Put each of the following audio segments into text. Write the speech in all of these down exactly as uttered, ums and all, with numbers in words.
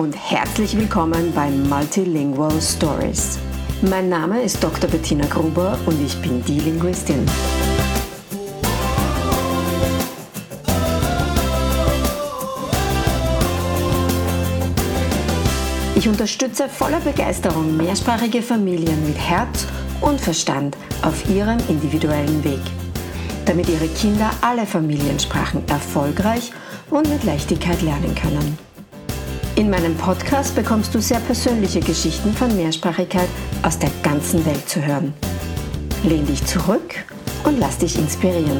und herzlich willkommen bei Multilingual Stories. Mein Name ist Doktor Bettina Gruber und ich bin die Linguistin. Ich unterstütze voller Begeisterung mehrsprachige Familien mit Herz und Verstand auf ihrem individuellen Weg, damit ihre Kinder alle Familiensprachen erfolgreich und mit Leichtigkeit lernen können. In meinem Podcast bekommst du sehr persönliche Geschichten von Mehrsprachigkeit aus der ganzen Welt zu hören. Lehn dich zurück und lass dich inspirieren.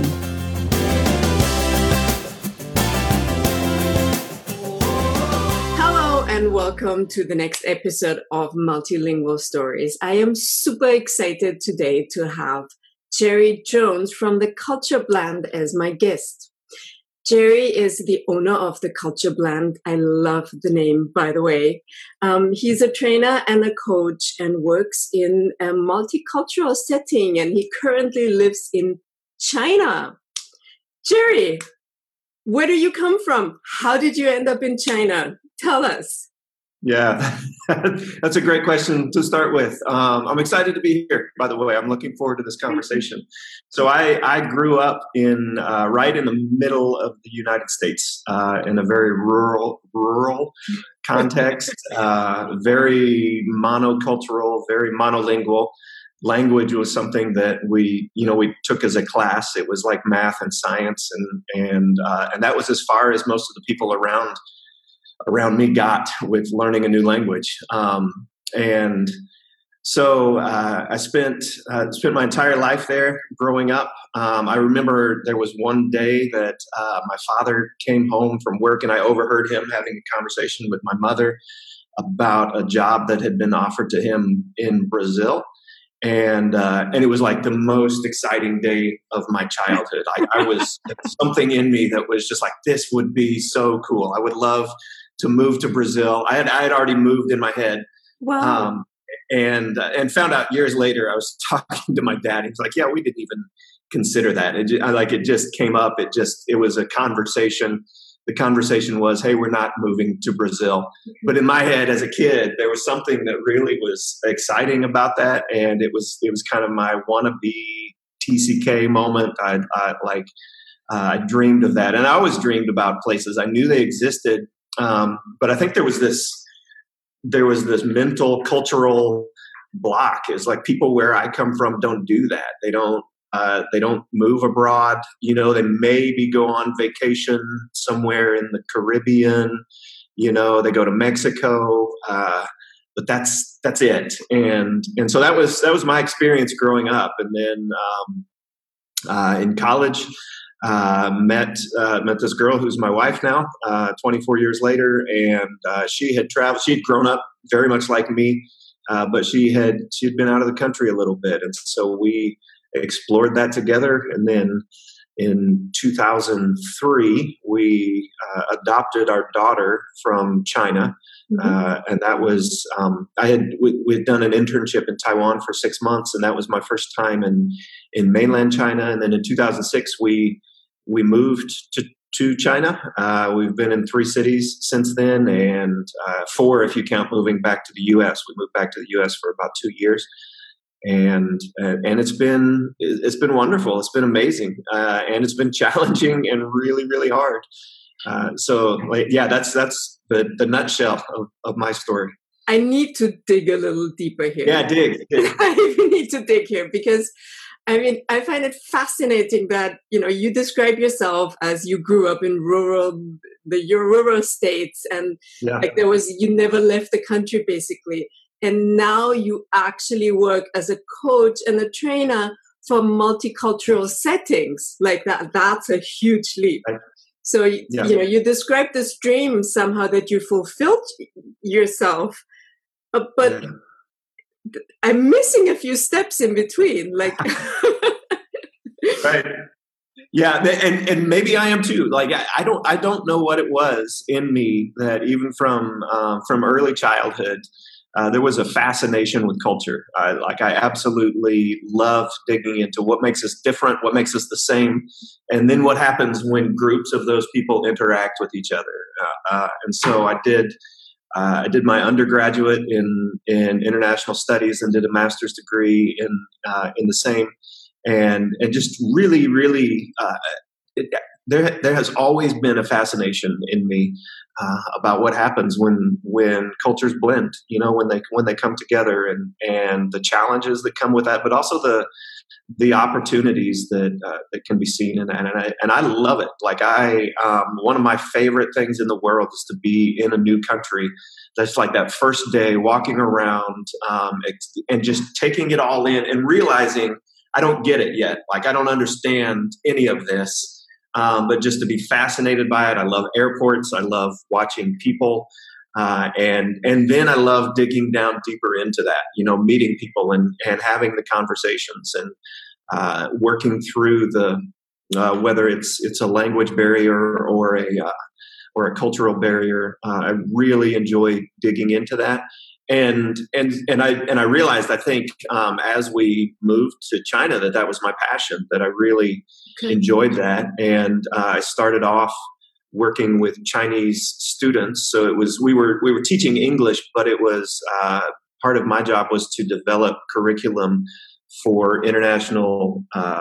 Hello and welcome to the next episode of Multilingual Stories. I am super excited today to have Jerry Jones from the Culture Blend as my guest. Jerry is the owner of the Culture Blend. I love the name, by the way. Um, he's a trainer and a coach and works in a multicultural setting, and he currently lives in China. Jerry, where do you come from? How did you end up in China? Tell us. Yeah, that's a great question to start with. Um, I'm excited to be here, by the way. I'm looking forward to this conversation. So I, I grew up in uh, right in the middle of the United States, uh, in a very rural rural context, uh, very monocultural, very monolingual. Language was something that we, you know, we took as a class. It was like math and science, and and uh, and that was as far as most of the people around around me got with learning a new language. Um, and so uh, I spent uh, spent my entire life there growing up. Um, I remember there was one day that uh, my father came home from work, and I overheard him having a conversation with my mother about a job that had been offered to him in Brazil. And uh, and it was like the most exciting day of my childhood. I, I was something in me that was just like, this would be so cool. I would love to move to Brazil. I had I had already moved in my head. Wow. Um, and uh, and found out years later. I was talking to my dad. He was like, "Yeah, we didn't even consider that. It just, I, like it just came up. It just it was a conversation. The conversation was, hey, we're not moving to Brazil. But in my head as a kid, there was something that really was exciting about that. And it was it was kind of my wannabe T C K moment. I, I like uh, I dreamed of that. And I always dreamed about places. I knew they existed. Um, but I think there was this there was this mental cultural block. It's like people where I come from don't do that. They don't. Uh, they don't move abroad. You know, they maybe go on vacation somewhere in the Caribbean. You know, they go to Mexico, uh, but that's that's it. And and so that was that was my experience growing up. And then um, uh, in college, uh, met uh, met this girl who's my wife now, uh, twenty-four years later, and uh, she had traveled. She had grown up very much like me, uh, but she had she had been out of the country a little bit, and so we explored that together. And then in two thousand three, we uh, adopted our daughter from China. Mm-hmm. Uh, and that was, um, I had, we, we had done an internship in Taiwan for six months. And that was my first time in, in mainland China. And then in two thousand six, we, we moved to, to China. Uh, we've been in three cities since then, and uh, four, if you count moving back to the U S. We moved back to the U S for about two years. And uh, and it's been it's been wonderful. It's been amazing, uh, and it's been challenging and really really hard. Uh, so like, yeah, that's that's the, the nutshell of, of my story. I need to dig a little deeper here. Yeah, dig. dig. I need to dig here because I mean I find it fascinating that you know you describe yourself as you grew up in rural the your rural states, and yeah. like there was you never left the country basically. And now you actually work as a coach and a trainer for multicultural settings like that. That's a huge leap. Right. So, yeah. you know, you described this dream somehow that you fulfilled yourself, uh, but yeah. I'm missing a few steps in between. Like, right. Yeah. And, and maybe I am too. Like, I, I don't, I don't know what it was in me that even from, um, from early childhood, Uh, there was a fascination with culture. Uh, like I absolutely loved digging into what makes us different, what makes us the same, and then what happens when groups of those people interact with each other. Uh, uh, and so I did uh, I did my undergraduate in in international studies and did a master's degree in uh, in the same, and and just really, really, uh, it, there there has always been a fascination in me uh, about what happens when when cultures blend. You know, when they when they come together, and and the challenges that come with that, but also the the opportunities that uh, that can be seen in that. And I, and I love it. Like I, um, one of my favorite things in the world is to be in a new country. That's like that first day walking around um, and just taking it all in and realizing I don't get it yet. Like I don't understand any of this, um, but just to be fascinated by it. I love airports. I love watching people. Uh, and and then I love digging down deeper into that, you know, meeting people and, and having the conversations and uh, working through the uh, whether it's it's a language barrier or a uh, or a cultural barrier. Uh, I really enjoy digging into that, and and and I and I realized I think um, as we moved to China that that was my passion, that I really okay. enjoyed that, and uh, I started off working with Chinese students. So it was, we were, we were teaching English, but it was, uh, part of my job was to develop curriculum for international, uh,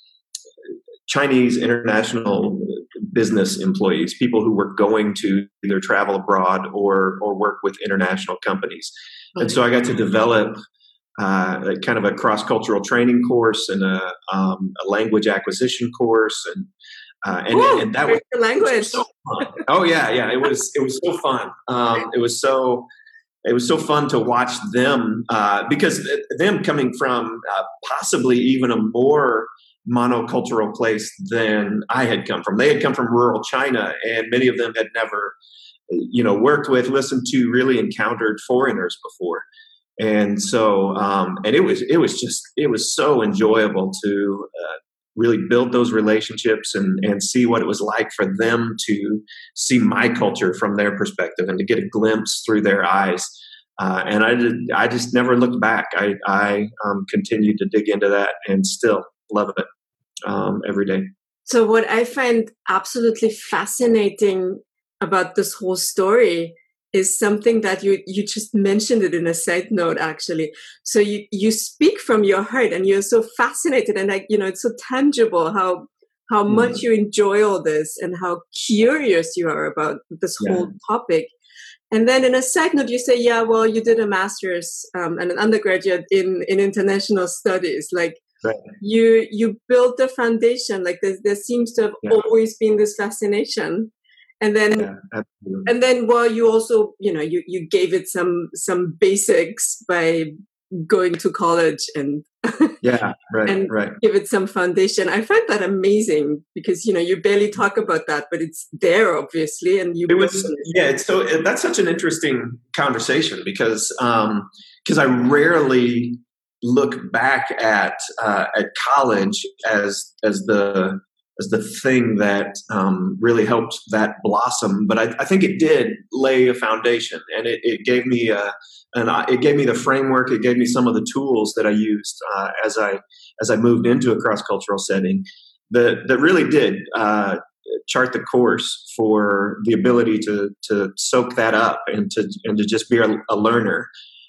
Chinese international business employees, people who were going to either travel abroad or, or work with international companies. Okay. And so I got to develop uh, a kind of a cross-cultural training course and a, um, a language acquisition course, and Uh, and, Ooh, and that was the language. Was so fun. Oh yeah, yeah. It was it was so fun. Um, it was so it was so fun to watch them uh, because them coming from uh, possibly even a more monocultural place than I had come from. They had come from rural China, and many of them had never, you know, worked with, listened to, really encountered foreigners before. And so, um, and it was it was just it was so enjoyable to. Uh, really build those relationships and, and see what it was like for them to see my culture from their perspective and to get a glimpse through their eyes. Uh, and I did, I just never looked back. I, I um, continued to dig into that and still love it um, every day. So what I find absolutely fascinating about this whole story is something that you you just mentioned it in a side note, actually. So you you speak from your heart, and you're so fascinated, and like, you know, it's so tangible how how mm-hmm. much you enjoy all this and how curious you are about this yeah. whole topic. And then in a side note, you say, yeah, well, you did a master's um, and an undergraduate in in international studies. Like right. you you built the foundation. Like there, there seems to have yeah. always been this fascination. And then, yeah, and then, well, you also, you know, you, you gave it some some basics by going to college and yeah, right, and right. give it some foundation. I find that amazing because, you know, you barely talk about that, but it's there obviously, and you. It was yeah. It's so that's such an interesting conversation because um, because I rarely look back at uh, at college as as the as the thing that um, really helped that blossom. But I, I think it did lay a foundation, and it, it gave me a, and it gave me the framework. It gave me some of the tools that I used uh, as I as I moved into a cross cultural setting that that really did uh, chart the course for the ability to to soak that up and to and to just be a, a learner.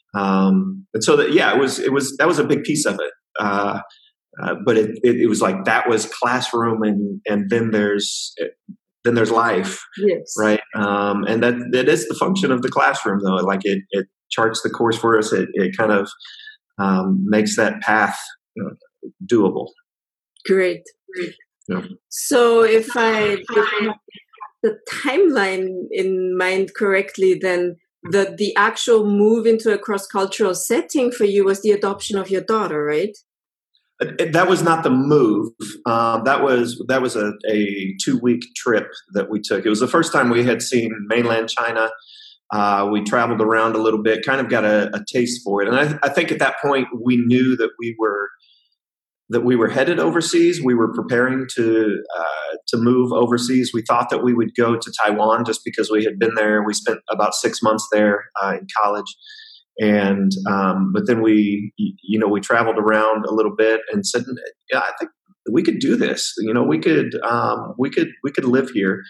Um, and so that yeah, it was it was that was a big piece of it. Uh, Uh, but it, it, it was like that was classroom, and, and then there's then there's life, yes, right? Um, and that that is the function of the classroom, though. Like it it charts the course for us. It it kind of um, makes that path you know, doable. Great. Great. Yeah. So if I have the timeline in mind correctly, then the the actual move into a cross cultural setting for you was the adoption of your daughter, right? That was not the move. Um, that was that was a, a two week trip that we took. It was the first time we had seen mainland China. Uh, we traveled around a little bit, kind of got a, a taste for it, and I, I think at that point we knew that we were that we were headed overseas. We were preparing to uh, to move overseas. We thought that we would go to Taiwan just because we had been there. We spent about six months there uh, in college. And, um, but then we, you know, we traveled around a little bit and said, yeah, I think we could do this. You know, we could, um, we could, we could live here.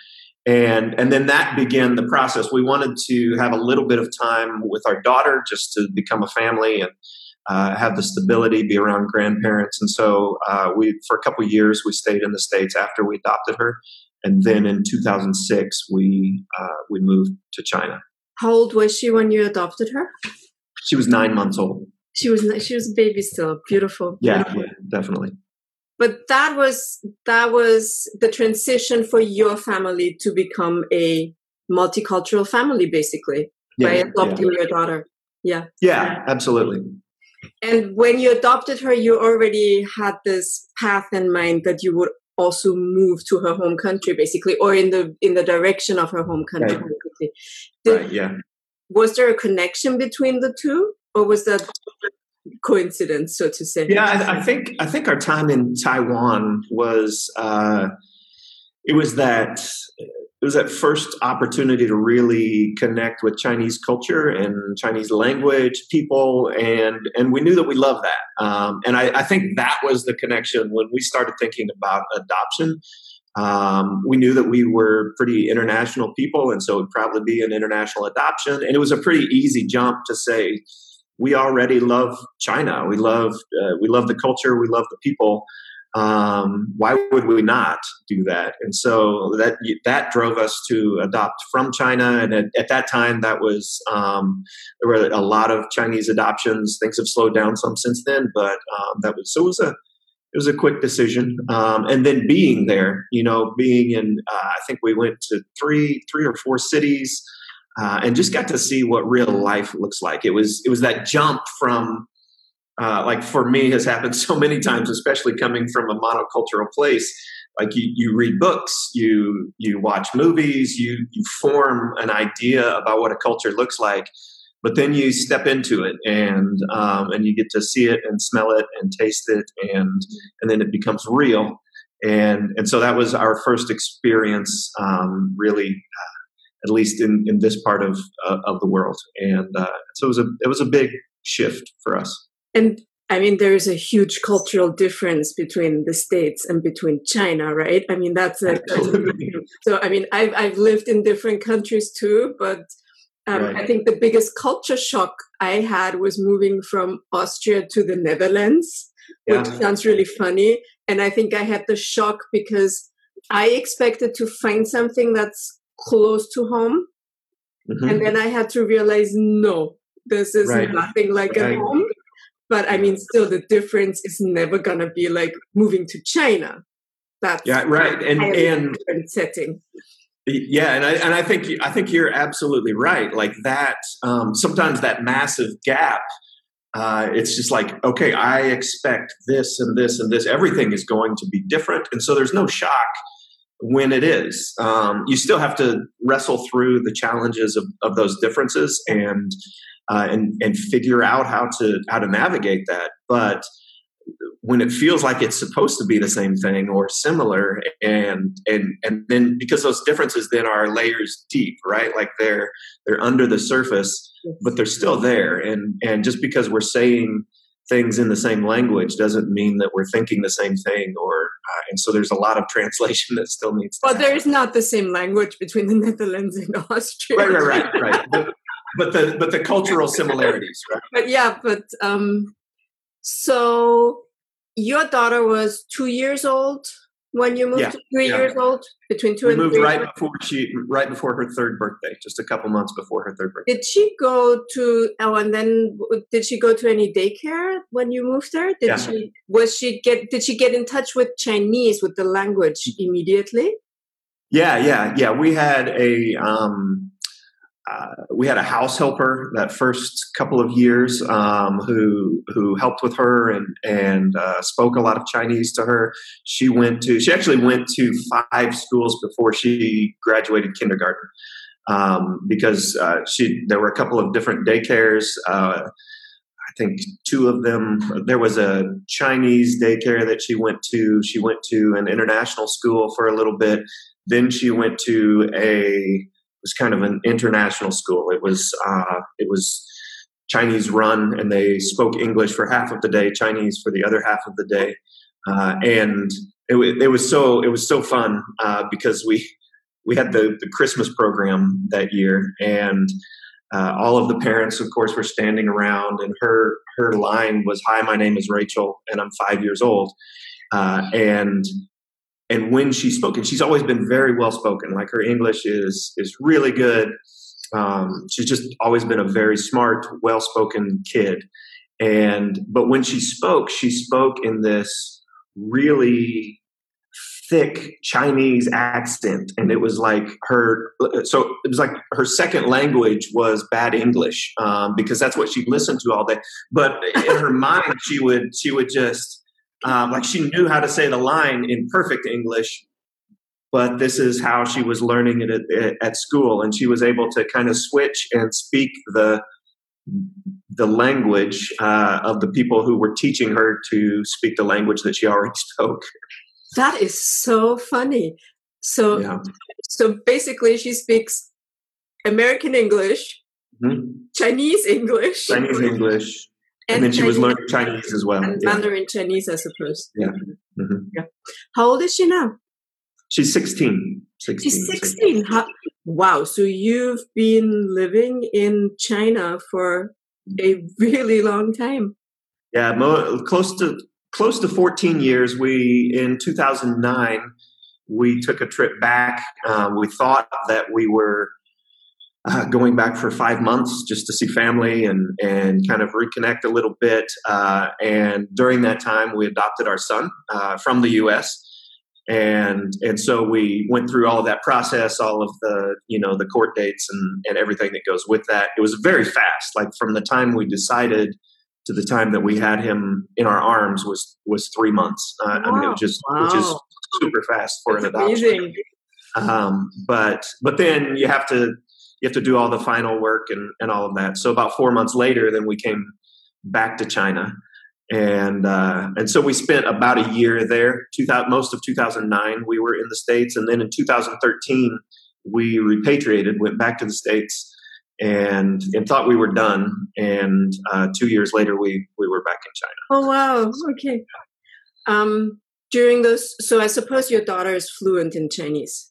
And and then that began the process. We wanted to have a little bit of time with our daughter just to become a family and uh, have the stability, be around grandparents. And so uh, we, for a couple of years, we stayed in the States after we adopted her. And then in two thousand six, we uh, we moved to China. How old was she when you adopted her? She was nine months old. She was she was a baby still. Beautiful. Yeah, beautiful. yeah, definitely. But that was that was the transition for your family to become a multicultural family, basically, yeah, by adopting yeah. your daughter. Yeah. Yeah, absolutely. And when you adopted her, you already had this path in mind that you would also move to her home country, basically, or in the in the direction of her home country. Right. Did, right, yeah. Was there a connection between the two, or was that coincidence, so to say? Yeah, I, I think I think our time in Taiwan was uh, it was that it was that first opportunity to really connect with Chinese culture and Chinese language, people, and and we knew that we loved that. Um, and I, I think that was the connection when we started thinking about adoption. Um, we knew that we were pretty international people, and so it would probably be an international adoption. And it was a pretty easy jump to say, we already love China. We love uh, we love the culture. We love the people. Um, why would we not do that? And so that that drove us to adopt from China. And at, at that time, that was um, there were a lot of Chinese adoptions. Things have slowed down some since then, but um, that was so it was a it was a quick decision. Um, and then being there, you know, being in uh, I think we went to three three or four cities. Uh, and just got to see what real life looks like. It was it was that jump from, uh, like for me, has happened so many times, especially coming from a monocultural place. Like you, you read books, you you watch movies, you you form an idea about what a culture looks like, but then you step into it and um, and you get to see it and smell it and taste it, and and then it becomes real. And and so that was our first experience, um, really. Uh, at least in, in this part of uh, of the world. And uh, so it was a it was a big shift for us. And I mean, there's a huge cultural difference between the States and between China, right? I mean, that's a, so I mean, I've, I've lived in different countries too, but um, right. I think the biggest culture shock I had was moving from Austria to the Netherlands, yeah. which sounds really funny. And I think I had the shock because I expected to find something that's close to home, mm-hmm. and then I had to realize, no, this is right. nothing like right. at home. But I mean, still, the difference is never gonna be like moving to China. That's yeah, right, and and different setting. Yeah, and I and I think I think you're absolutely right. Like that, um, sometimes that massive gap. Uh, it's just like, okay, I expect this and this and this. Everything is going to be different, and so there's no shock when it is. Um, you still have to wrestle through the challenges of, of those differences and uh, and and figure out how to how to navigate that. But when it feels like it's supposed to be the same thing or similar, and and and then because those differences then are layers deep, right? Like they're they're under the surface, but they're still there. And and just because we're saying things in the same language doesn't mean that we're thinking the same thing, or uh, and so there's a lot of translation that still needs to well happen. There is not the same language between the Netherlands and Austria, right right right right but, but the but the cultural similarities, right? But yeah but um so your daughter was two years old when you moved yeah, to three yeah. years old, between two we and moved three right years. before she right before her third birthday, just a couple months before her third birthday. Did she go to oh and then did she go to any daycare when you moved there? Did yeah. she was she get did she get in touch with Chinese, with the language immediately? Yeah, yeah, yeah. We had a um Uh, we had a house helper that first couple of years um, who who helped with her and and uh, spoke a lot of Chinese to her. She went to she actually went to five schools before she graduated kindergarten um, because uh, she there were a couple of different daycares. Uh, I think two of them. There was a Chinese daycare that she went to. She went to an international school for a little bit. Then she went to a was kind of an international school. It was uh, it was Chinese run, and they spoke English for half of the day, Chinese for the other half of the day, uh, and it, it was so it was so fun uh, because we we had the, the Christmas program that year, and uh, all of the parents, of course, were standing around, and her her line was, "Hi, my name is Rachel, and I'm five years old." Uh, and and when she spoke, and she's always been very well spoken. Like, her English is is really good. Um, she's just always been a very smart, well spoken kid. And but when she spoke, she spoke in this really thick Chinese accent, and it was like her. So it was like her second language was bad English, um, because that's what she listened to all day. But in her mind, she would she would just um, like she knew how to say the line in perfect English. But this is how she was learning it at, at school, and she was able to kind of switch and speak the the language uh, of the people who were teaching her to speak the language that she already spoke. That is so funny. So, yeah. so basically, she speaks American English, mm-hmm. Chinese English, Chinese English, and, and then she Chinese, was learning Chinese as well. And yeah. Mandarin Chinese, I suppose. Yeah. Mm-hmm. yeah. How old is she now? She's sixteen. sixteen She's sixteen. How, wow. So you've been living in China for a really long time. Yeah, mo- close to close to fourteen years. We in two thousand nine we took a trip back. Um, we thought that we were uh, going back for five months just to see family and and kind of reconnect a little bit. Uh, and during that time, we adopted our son uh, from the U S And and so we went through all of that process, all of the, you know, the court dates and, and everything that goes with that. It was very fast. Like, from the time we decided to the time that we had him in our arms was was three months. Uh, wow. I mean, it was just wow. which is super fast for That's an adoption. Amazing. Um, but but then you have to you have to do all the final work and, and all of that. So about four months later, then we came back to China. And uh, and so we spent about a year there. two thousand, most of two thousand nine, we were in the States, and then in two thousand thirteen, we repatriated, went back to the States, and and thought we were done. And uh, two years later, we we were back in China. Oh wow! Okay. Um, during those, so I suppose your daughter is fluent in Chinese.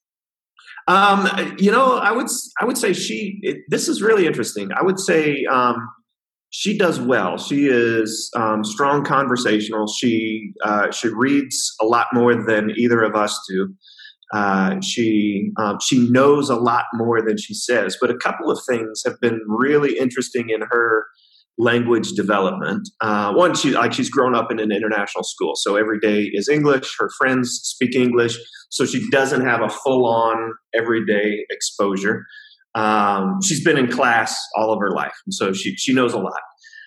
Um, you know, I would I would say she. It, this is really interesting. I would say. Um, She does well. She is um, strong conversational. She uh, she reads a lot more than either of us do. Uh, she um, she knows a lot more than she says. But a couple of things have been really interesting in her language development. Uh, one, she like she's grown up in an international school, so every day is English. Her friends speak English, so she doesn't have a full-on everyday exposure. Um, she's been in class all of her life, and so she she knows a lot.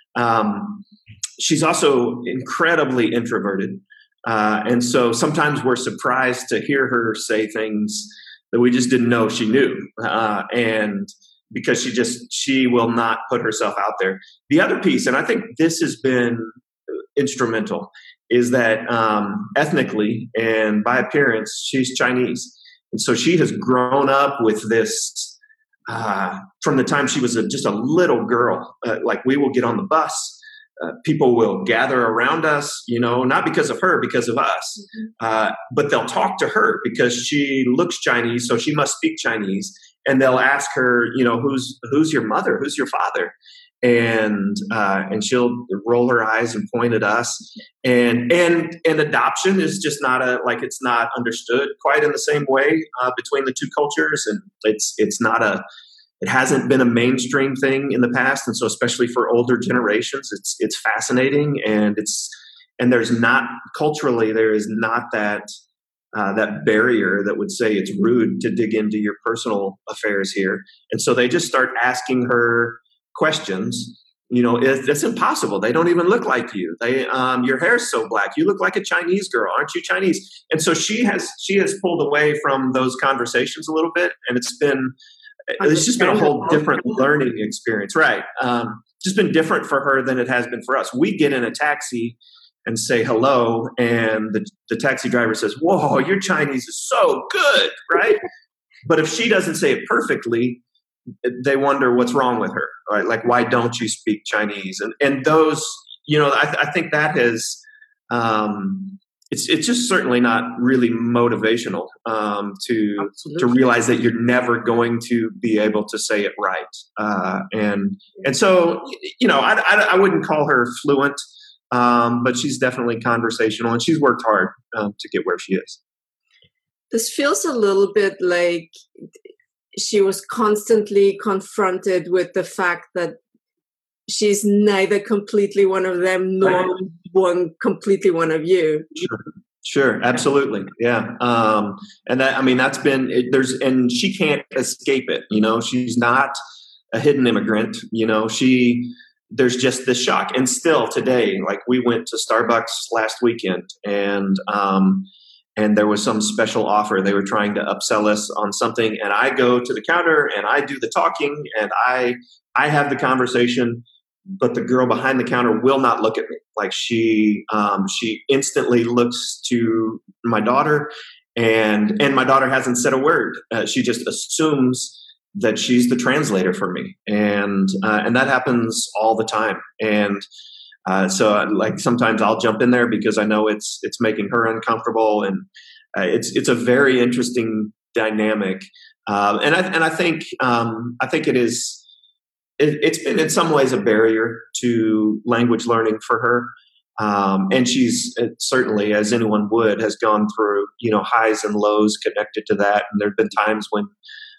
Um, she's also incredibly introverted, uh, and so sometimes we're surprised to hear her say things that we just didn't know she knew, uh, and because she just she will not put herself out there. The other piece, and I think this has been instrumental, is that um, ethnically and by appearance, she's Chinese, and so she has grown up with this. Uh, from the time she was a, just a little girl, uh, like, we will get on the bus, uh, people will gather around us, you know, not because of her, because of us, uh, but they'll talk to her because she looks Chinese, so she must speak Chinese, and they'll ask her, you know, who's who's your mother, who's your father, and uh, and she'll roll her eyes and point at us, and and and adoption is just not a like it's not understood quite in the same way uh, between the two cultures, and it's it's not a it hasn't been a mainstream thing in the past, and so especially for older generations, it's it's fascinating, and it's and there's not culturally there is not that uh, that barrier that would say it's rude to dig into your personal affairs here, and so they just start asking her questions. You know, it, it's impossible. They don't even look like you. They, um, your hair's so black. You look like a Chinese girl. Aren't you Chinese? And so she has, she has pulled away from those conversations a little bit, and it's been, it's just been a whole different learning experience, right? Um, just been different for her than it has been for us. We get in a taxi and say hello, and the, the taxi driver says, "Whoa, your Chinese is so good," right? But if she doesn't say it perfectly, they wonder what's wrong with her, right? Like, why don't you speak Chinese? And and those, you know, I, th- I think that has um, it's it's just certainly not really motivational um, to Absolutely. to realize that you're never going to be able to say it right. Uh, and and so, you know, I, I, I wouldn't call her fluent, um, but she's definitely conversational, and she's worked hard um, to get where she is. This feels a little bit like she was constantly confronted with the fact that she's neither completely one of them nor right. one completely one of you. Sure, sure, absolutely, yeah. Um, and that, I mean, that's been it, there's, and she can't escape it. You know, she's not a hidden immigrant. You know, she there's just this shock, and still today, like we went to Starbucks last weekend, and um, and there was some special offer. They were trying to upsell us on something, and I go to the counter and I do the talking, and I I have the conversation. But the girl behind the counter will not look at me. Like she, um, she instantly looks to my daughter, and and my daughter hasn't said a word. Uh, she just assumes that she's the translator for me, and uh, and that happens all the time. And uh, so, like sometimes I'll jump in there because I know it's it's making her uncomfortable, and uh, it's it's a very interesting dynamic. Uh, and I and I think um, I think it is. It, it's been in some ways a barrier to language learning for her. Um, and she's certainly, as anyone would, has gone through, you know, highs and lows connected to that. And there have been times when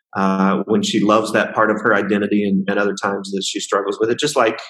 uh, when she loves that part of her identity, and, and other times that she struggles with it, just like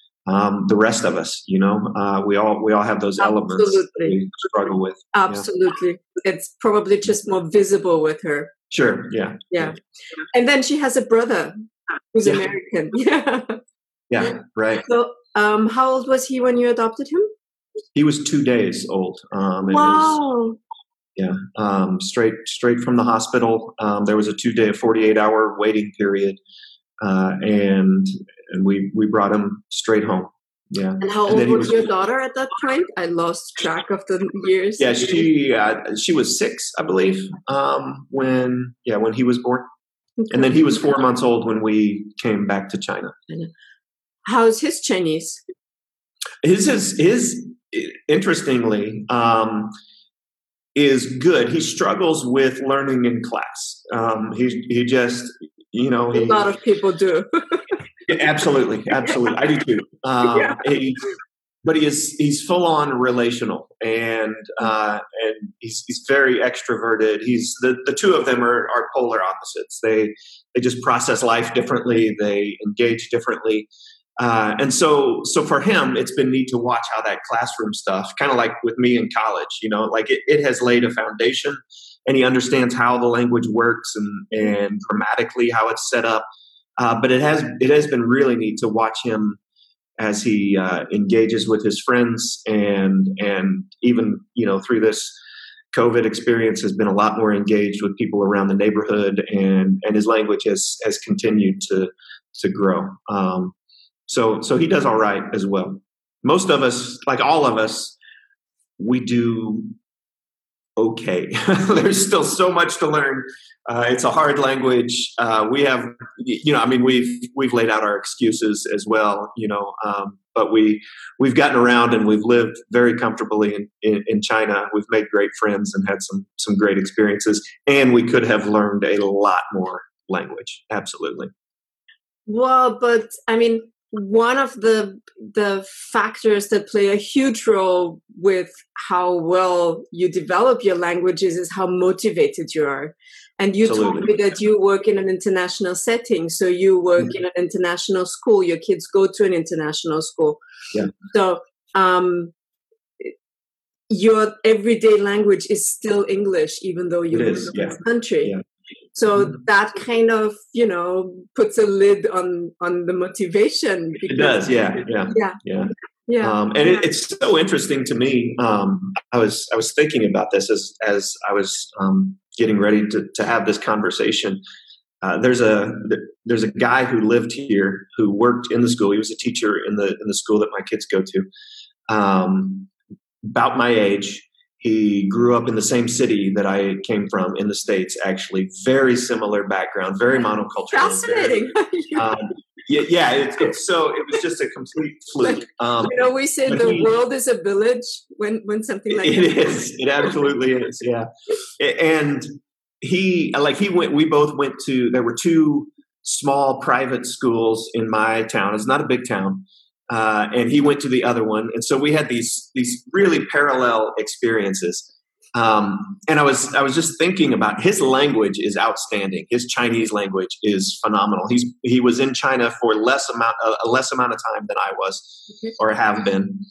um, the rest of us, you know, uh, we all we all have those Absolutely. elements that we struggle with. Absolutely. Yeah. It's probably just more visible with her. Sure. Yeah. Yeah. And then she has a brother who's yeah. American. Yeah. Yeah, right. So um, how old was he when you adopted him? He was two days old. Um, it wow. Was, yeah. Um, straight straight from the hospital. Um, there was a two-day, forty-eight hour waiting period. Uh, and and we, we brought him straight home. Yeah. And how old and was, was your daughter at that point? I lost track of the years. Yeah, she uh, she was six, I believe, um, when yeah when he was born. And then he was four months old when we came back to China. How's his Chinese? His is his interestingly um, is good. He struggles with learning in class. Um, he he just you know he, a lot of people do. absolutely, absolutely. I do too. Um, yeah. he, But he is he's full on relational, and uh, and he's he's very extroverted. He's the, the two of them are, are polar opposites. They they just process life differently. They engage differently, uh, and so so for him, it's been neat to watch how that classroom stuff, kind of like with me in college, you know, like it, it has laid a foundation, and he understands how the language works and and grammatically how it's set up. Uh, but it has it has been really neat to watch him as he uh, engages with his friends, and and even you know through this COVID experience has been a lot more engaged with people around the neighborhood, and and his language has has continued to to grow. Um, so so he does all right as well. Most of us, like all of us, we do okay. There's still so much to learn. Uh, it's a hard language. Uh, we have, you know, I mean, we've we've laid out our excuses as well, you know, um, but we we've gotten around and we've lived very comfortably in, in, in China. We've made great friends and had some some great experiences, and we could have learned a lot more language. Absolutely. Well, but I mean, one of the the factors that play a huge role with how well you develop your languages is how motivated you are. And you Absolutely. Told me that you work in an international setting. So you work mm-hmm. in an international school. Your kids go to an international school. Yeah. So um, your everyday language is still English, even though you live in yeah. this country. Yeah. So mm-hmm. that kind of, you know, puts a lid on, on the motivation. It does, yeah, yeah, yeah, yeah. yeah. Um, and it, it's so interesting to me. Um, I was I was thinking about this as as I was um, getting ready to to have this conversation. Uh, there's a there's a guy who lived here who worked in the school. He was a teacher in the in the school that my kids go to. Um, about my age. He grew up in the same city that I came from in the States, actually. Very similar background, very monocultural. Fascinating. Very, um, Yeah, yeah. It's, it's so it was just a complete fluke. Um, you know, we say the he, world is a village when when something like it that. It is. It absolutely is. Yeah, and he like he went. We both went to. There were two small private schools in my town. It's not a big town. Uh, and he went to the other one. And so we had these these really parallel experiences. Um, and I was I was just thinking about his language is outstanding. His Chinese language is phenomenal. He's he was in China for less amount a less amount of time than I was or have been.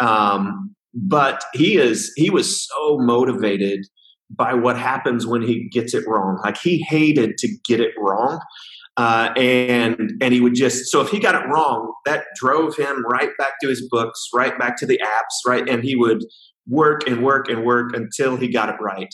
Um, but he is he was so motivated by what happens when he gets it wrong. Like he hated to get it wrong. Uh, and and he would just so if he got it wrong, that drove him right back to his books, right back to the apps, right, and he would work and work and work until he got it right.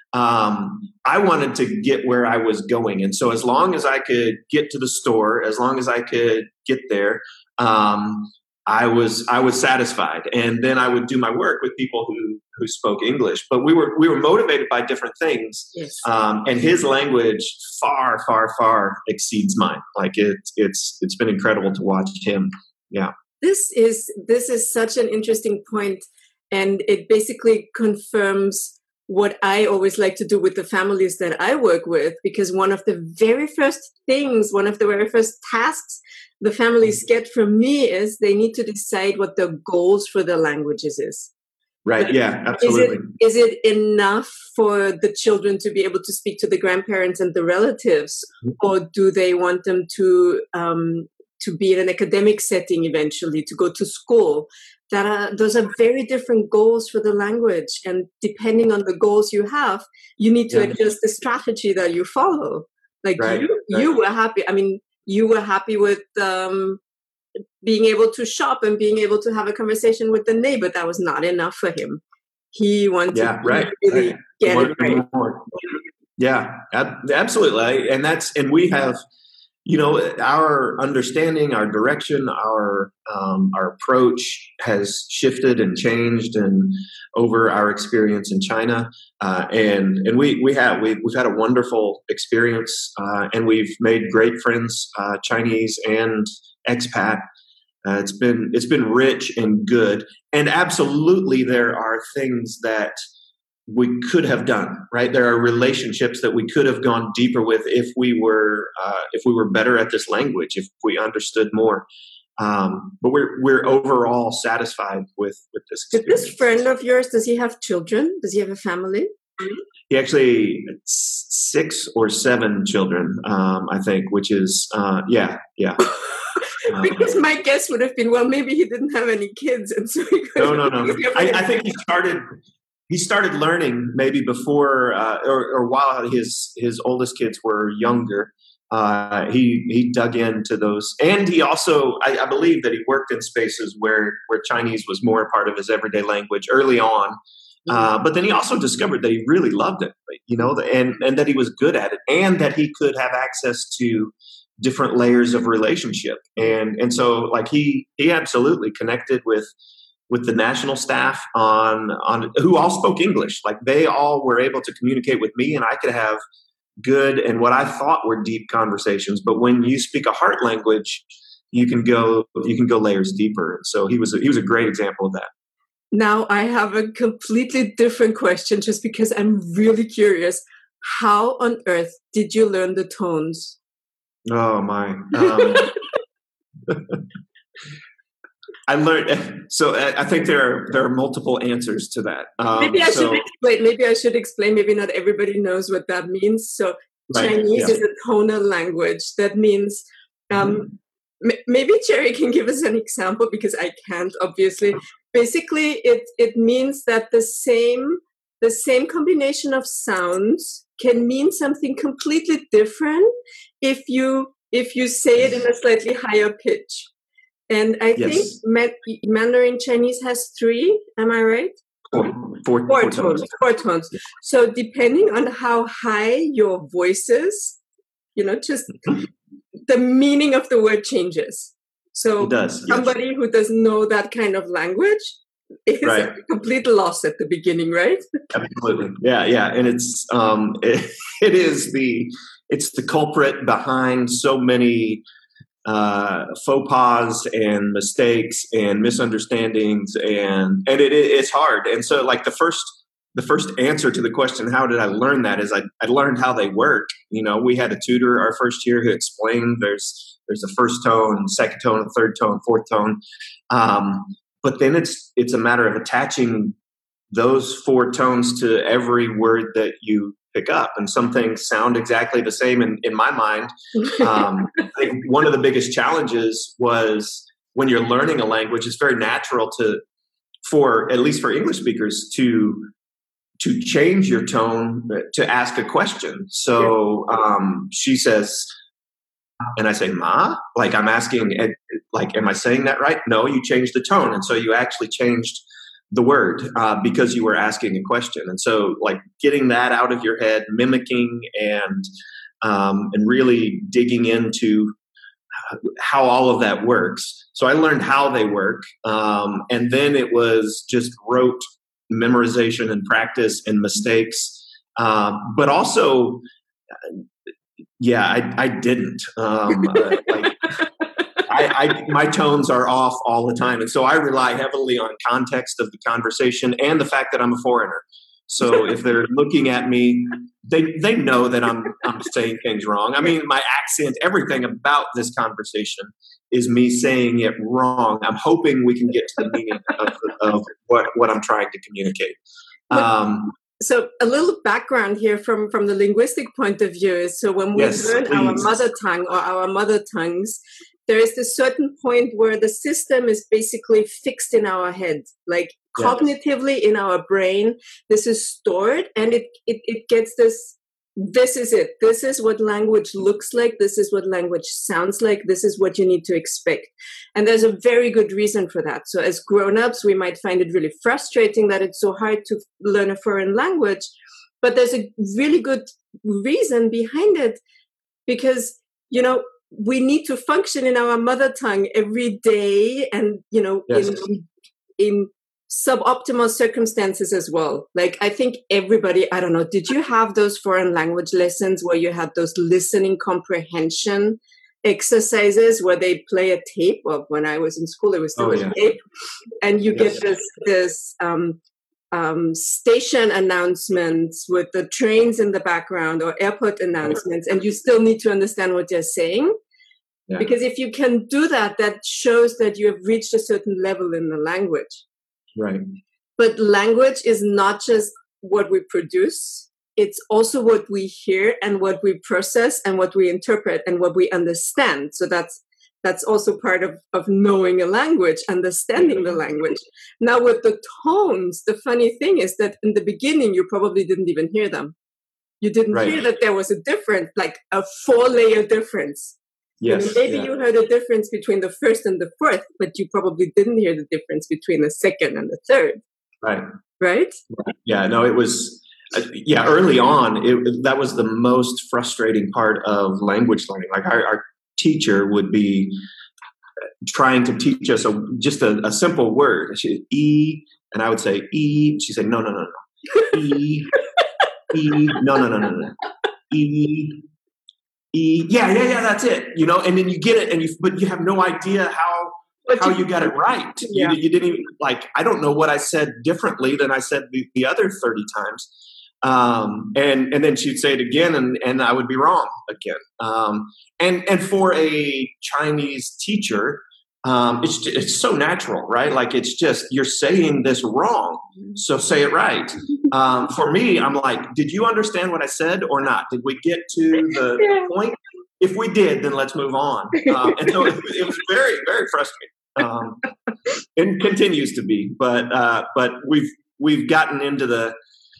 Um, I wanted to get where I was going, and so as long as I could get to the store, as long as I could get there, um, I was I was satisfied, and then I would do my work with people who who spoke English. But we were we were motivated by different things, yes. um, and his language far far far exceeds mine. Like it's it's it's been incredible to watch him. Yeah, this is this is such an interesting point, and it basically confirms what I always like to do with the families that I work with, because one of the very first things, one of the very first tasks the families get from me is they need to decide what the goals for their languages is. Right. Like, yeah, absolutely. Is it, is it enough for the children to be able to speak to the grandparents and the relatives, or do they want them to um, to be in an academic setting eventually, to go to school? That are, those are very different goals for the language, and depending on the goals you have, you need to yeah. adjust the strategy that you follow. Like right. you, right. you were happy. I mean, you were happy with um, being able to shop and being able to have a conversation with the neighbor. That was not enough for him. He wanted yeah, to right. really right. get it right. More. Yeah, ab- absolutely. And that's and we have. You know, our understanding, our direction, our um, our approach has shifted and changed, and over our experience in China, uh, and and we we have we, we've had a wonderful experience, uh, and we've made great friends, uh, Chinese and expat. Uh, it's been it's been rich and good, and absolutely there are things that we could have done, right? There are relationships that we could have gone deeper with if we were uh, if we were better at this language, if we understood more. Um, but we're we're overall satisfied with with this experience. This friend of yours, does he have children? Does he have a family? He actually six or seven children, um, I think, which is uh, yeah, yeah. Because my guess would have been, well, maybe he didn't have any kids, and so he could. No, no, no. I, I think he started. He started learning maybe before uh, or, or while his his oldest kids were younger. Uh, he he dug into those, and he also I, I believe that he worked in spaces where where Chinese was more a part of his everyday language early on. Uh, but then he also discovered that he really loved it, you know, and and that he was good at it, and that he could have access to different layers of relationship, and and so like he he absolutely connected with. with the national staff on on who all spoke English. Like they all were able to communicate with me, and I could have good and what I thought were deep conversations. But when you speak a heart language, you can go you can go layers deeper. So he was a, he was a great example of that. Now I have a completely different question, just because I'm really curious. How on earth did you learn the tones? Oh my. Um, I learned, so I think there are there are multiple answers to that. Um, maybe I so, should explain. Maybe I should explain. Maybe not everybody knows what that means. So right, Chinese yeah. is a tonal language. That means um, mm-hmm. m- maybe Jerry can give us an example, because I can't, obviously. Basically, it it means that the same the same combination of sounds can mean something completely different if you if you say it in a slightly higher pitch. And I yes. think Ma- Mandarin Chinese has three. Am I right? Four, four, four, four tones. tones. Four tones. So depending on how high your voice is, you know, just the meaning of the word changes. So it does, somebody yes. who doesn't know that kind of language is right. a complete loss at the beginning, right? Absolutely. Yeah, yeah. And it's um, it, it is the it's the culprit behind so many uh, faux pas and mistakes and misunderstandings, and and it, it, it's hard. And so, like the first the first answer to the question, how did I learn that? Is I I learned how they work. You know, we had a tutor our first year who explained there's there's a first tone, second tone, third tone, fourth tone, um, but then it's it's a matter of attaching those four tones to every word that you pick up. And some things sound exactly the same in, in my mind. Um, I think one of the biggest challenges was when you're learning a language, it's very natural to, for at least for English speakers, to to change your tone to ask a question. So um, she says, and I say, Ma, like I'm asking, like, am I saying that right? No, you changed the tone. And so you actually changed the word uh, because you were asking a question. And so like getting that out of your head, mimicking and um, and really digging into how all of that works. So I learned how they work. Um, and then it was just rote memorization and practice and mistakes. Uh, but also, yeah, I, I didn't. Um, uh, like, I, I, my tones are off all the time. And so I rely heavily on context of the conversation and the fact that I'm a foreigner. So if they're looking at me, they they know that I'm I'm saying things wrong. I mean, my accent, everything about this conversation is me saying it wrong. I'm hoping we can get to the meaning of, of what, what I'm trying to communicate. Um, so a little background here from, from the linguistic point of view is, so when we yes, learn please. our mother tongue or our mother tongues, there is this certain point where the system is basically fixed in our head, like yes. cognitively in our brain. This is stored, and it, it, it gets this, this is it. This is what language looks like. This is what language sounds like. This is what you need to expect. And there's a very good reason for that. So as grown-ups, we might find it really frustrating that it's so hard to learn a foreign language, but there's a really good reason behind it, because, you know, we need to function in our mother tongue every day, and, you know, yes. in, in suboptimal circumstances as well. Like, I think everybody, I don't know, did you have those foreign language lessons where you had those listening comprehension exercises where they play a tape? Well, when I was in school, it was still oh, a yeah. tape. And you yes. get this, this, um, Um, station announcements with the trains in the background or airport announcements, and you still need to understand what they're saying. Yeah. Because if you can do that, that shows that you have reached a certain level in the language. Right. But language is not just what we produce. It's also what we hear and what we process and what we interpret and what we understand. So that's That's also part of, of knowing a language, understanding the language. Now, with the tones, the funny thing is that in the beginning, you probably didn't even hear them. You didn't right. hear that there was a difference, like a four-layer difference. Yes. You know, maybe yeah. you heard a difference between the first and the fourth, but you probably didn't hear the difference between the second and the third. Right. Right? Yeah, no, it was... Uh, yeah, early on, it, that was the most frustrating part of language learning. Like our, our teacher would be trying to teach us a, just a, a simple word. She E, and I would say E. She said, no, no, no, no. E, E, no, no, no, no, no. E, E. Yeah, yeah, yeah, that's it. You know, and then you get it, and you, but you have no idea how but how you, you got it right. Yeah. You, you didn't even, like, I don't know what I said differently than I said the, the other thirty times. Um, and, and then she'd say it again, and, and I would be wrong again. Um, and, and for a Chinese teacher, um, it's, it's so natural, right? Like, it's just, you're saying this wrong, so say it right. Um, for me, I'm like, did you understand what I said or not? Did we get to the yeah. point? If we did, then let's move on. Um, and so it, it was very, very frustrating. Um, and continues to be, but, uh, but we've, we've gotten into the,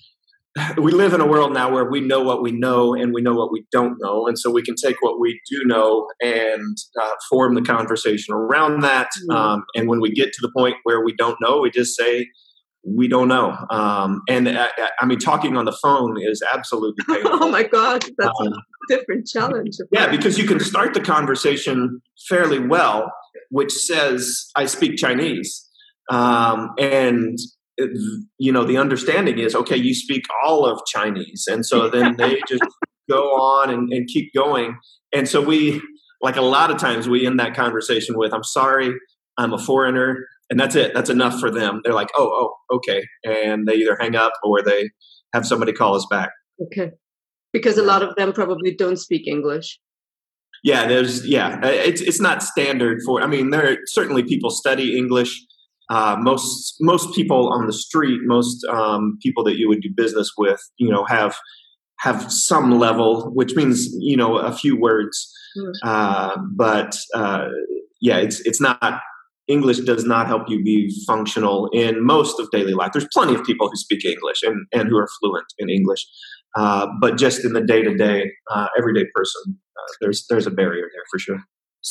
we live in a world now where we know what we know and we know what we don't know. And so we can take what we do know and uh, form the conversation around that. Mm-hmm. Um, and when we get to the point where we don't know, we just say, we don't know. Um, and I, I mean, talking on the phone is absolutely painful. Oh my God, that's um, a different challenge. Yeah, because you can start the conversation fairly well, which says, I speak Chinese. Um, and It, you know, the understanding is, okay, you speak all of Chinese. And so then they just go on and, and keep going. And so we, like a lot of times we end that conversation with, I'm sorry, I'm a foreigner. And that's it. That's enough for them. They're like, oh, oh, okay. And they either hang up or they have somebody call us back. Okay. Because a lot of them probably don't speak English. Yeah, there's, yeah, it's it's not standard for, I mean, there are certainly people study English. Uh, most, most people on the street, most um, people that you would do business with, you know, have, have some level, which means, you know, a few words. Mm. Uh, but uh, yeah, it's, it's not, English does not help you be functional in most of daily life. There's plenty of people who speak English and, and who are fluent in English. Uh, but just in the day-to-day, uh, everyday person, uh, there's there's a barrier there for sure.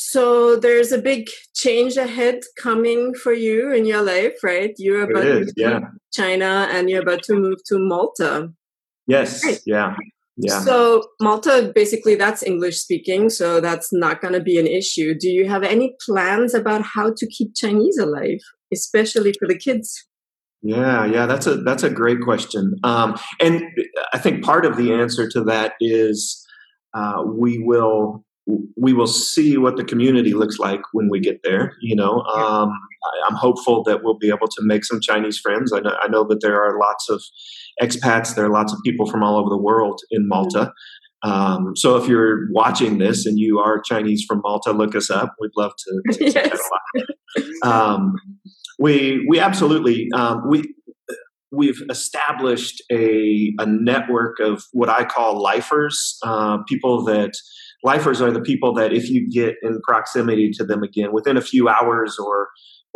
So there's a big change ahead coming for you in your life, right? You're about is, to move yeah. to China and you're about to move to Malta. Yes, right. yeah. Yeah. So Malta, basically that's English speaking, so that's not going to be an issue. Do you have any plans about how to keep Chinese alive, especially for the kids? Yeah, yeah, that's a that's a great question. Um, and I think part of the answer to that is uh, we will we will see what the community looks like when we get there. You know, um, I, I'm hopeful that we'll be able to make some Chinese friends. I know, I know that there are lots of expats. There are lots of people from all over the world in Malta. Um, so if you're watching this and you are Chinese from Malta, look us up. We'd love to, to yes. chat a lot. Um, we we absolutely um, we we've established a a network of what I call lifers, uh, people that lifers are the people that if you get in proximity to them again within a few hours or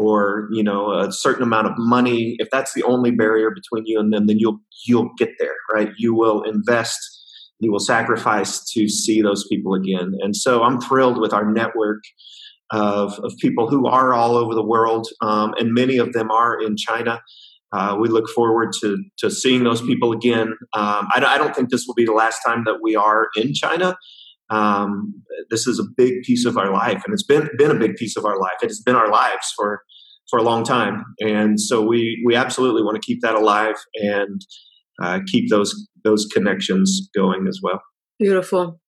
or you know a certain amount of money, if that's the only barrier between you and them, then you'll you'll get there, right? You will invest, you will sacrifice to see those people again. And so I'm thrilled with our network of of people who are all over the world, um, and many of them are in China. Uh, we look forward to to seeing those people again. Um, I, I don't think this will be the last time that we are in China. Um, this is a big piece of our life, and it's been been a big piece of our life. It has been our lives for for a long time, and so we we absolutely want to keep that alive and uh, keep those those connections going as well. Beautiful.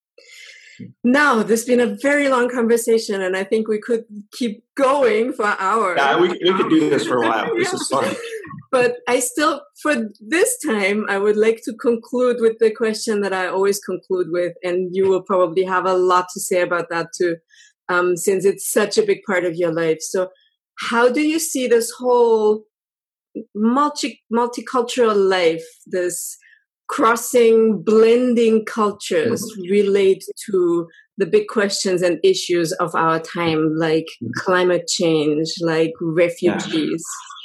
Now, this has been a very long conversation, and I think we could keep going for hours. Yeah, we, we could do this for a while. This yeah. is fun. But I still, for this time, I would like to conclude with the question that I always conclude with, and you will probably have a lot to say about that too, um, since it's such a big part of your life. So how do you see this whole multi multicultural life, this crossing, blending cultures relate to the big questions and issues of our time, like climate change, like refugees?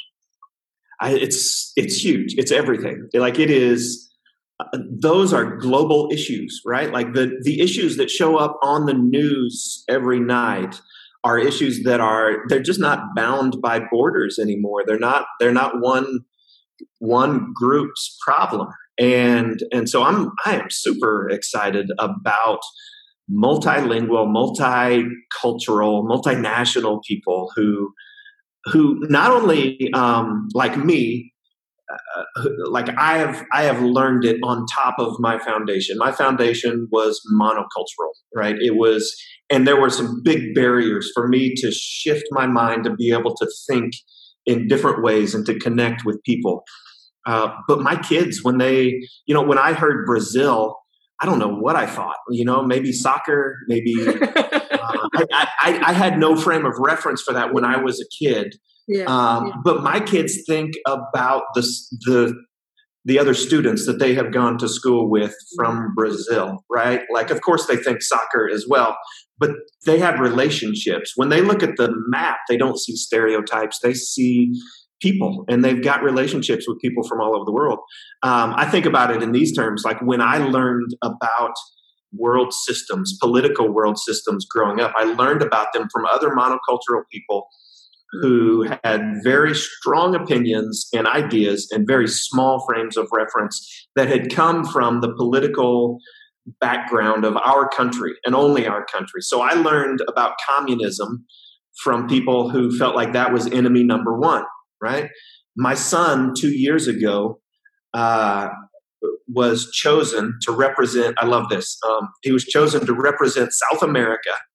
I, it's it's huge. It's everything. Like it is. Uh, those are global issues, right? Like the the issues that show up on the news every night are issues that are they're just not bound by borders anymore. They're not they're not one one group's problem. And and so I'm I am super excited about multilingual, multicultural, multinational people who who not only um, like me, uh, like I have I have learned it on top of my foundation. My foundation was monocultural, right? It was, and there were some big barriers for me to shift my mind to be able to think in different ways and to connect with people. Uh, but my kids, when they, you know, when I heard Brazil, I don't know what I thought, you know, maybe soccer, maybe uh, I, I, I had no frame of reference for that when I was a kid. Yeah, um, yeah. But my kids think about the, the, the other students that they have gone to school with from Brazil, right? Like, of course, they think soccer as well, but they have relationships. When they look at the map, they don't see stereotypes. They see people, and they've got relationships with people from all over the world. Um, I think about it in these terms, like when I learned about world systems, political world systems growing up, I learned about them from other monocultural people who had very strong opinions and ideas and very small frames of reference that had come from the political background of our country and only our country. So I learned about communism from people who felt like that was enemy number one. Right. My son, two years ago, uh, was chosen to represent. I love this. Um, he was chosen to represent South America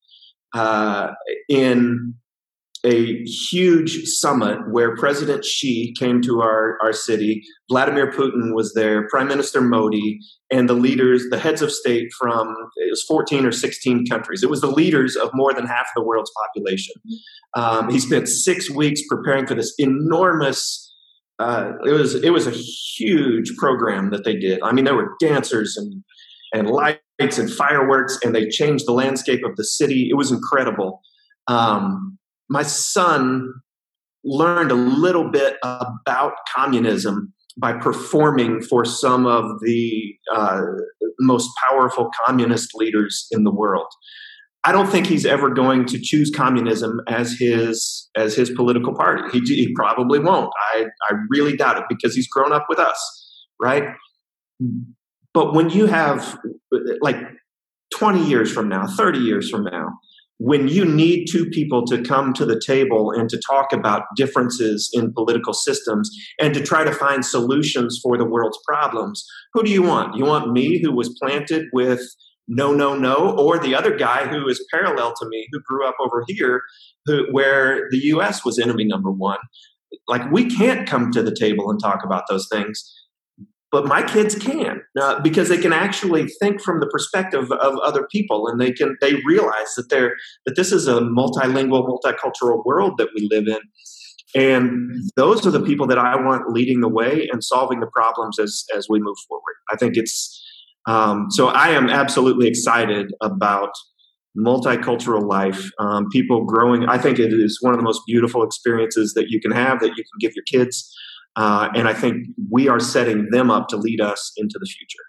uh, in a huge summit where President Xi came to our, our city. Vladimir Putin was there, Prime Minister Modi, and the leaders, the heads of state from, it was fourteen or sixteen countries. It was the leaders of more than half the world's population. Um, he spent six weeks preparing for this enormous, uh, it was it was a huge program that they did. I mean, there were dancers and, and lights and fireworks, and they changed the landscape of the city. It was incredible. Um, My son learned a little bit about communism by performing for some of the uh, most powerful communist leaders in the world. I don't think he's ever going to choose communism as his as his political party. He, he probably won't. I, I really doubt it because he's grown up with us, right? But when you have like twenty years from now, thirty years from now, when you need two people to come to the table and to talk about differences in political systems and to try to find solutions for the world's problems, who do you want? You want me, who was planted with no, no, no, or the other guy who is parallel to me, who grew up over here, who, where the U S was enemy number one? Like, we can't come to the table and talk about those things. But my kids can, uh, because they can actually think from the perspective of other people, and they can they realize that they're that this is a multilingual, multicultural world that we live in, and those are the people that I want leading the way and solving the problems as as we move forward. I think it's um, so. I am absolutely excited about multicultural life, um, people growing. I think it is one of the most beautiful experiences that you can have, that you can give your kids. Uh, and I think we are setting them up to lead us into the future.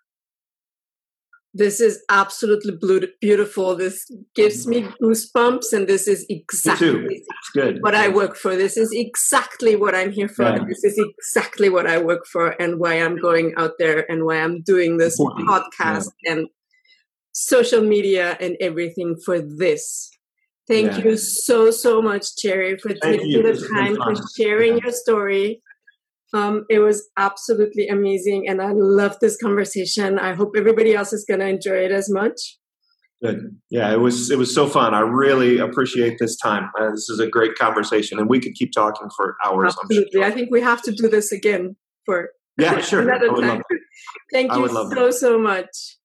This is absolutely beautiful. This gives me goosebumps, and this is exactly good. what I work for. This is exactly what I'm here for. Yeah. This is exactly what I work for, and why I'm going out there, and why I'm doing this Important. podcast yeah. and social media and everything for this. Thank yeah. you so, so much, Jerry, for Thank taking you. the time, for sharing yeah. your story. Um, it was absolutely amazing, and I love this conversation. I hope everybody else is going to enjoy it as much. Good. Yeah, it was it was so fun. I really appreciate this time. Uh, this is a great conversation, and we could keep talking for hours. Absolutely. I'm sure. I think we have to do this again for yeah, sure. another time. Thank you so, so much.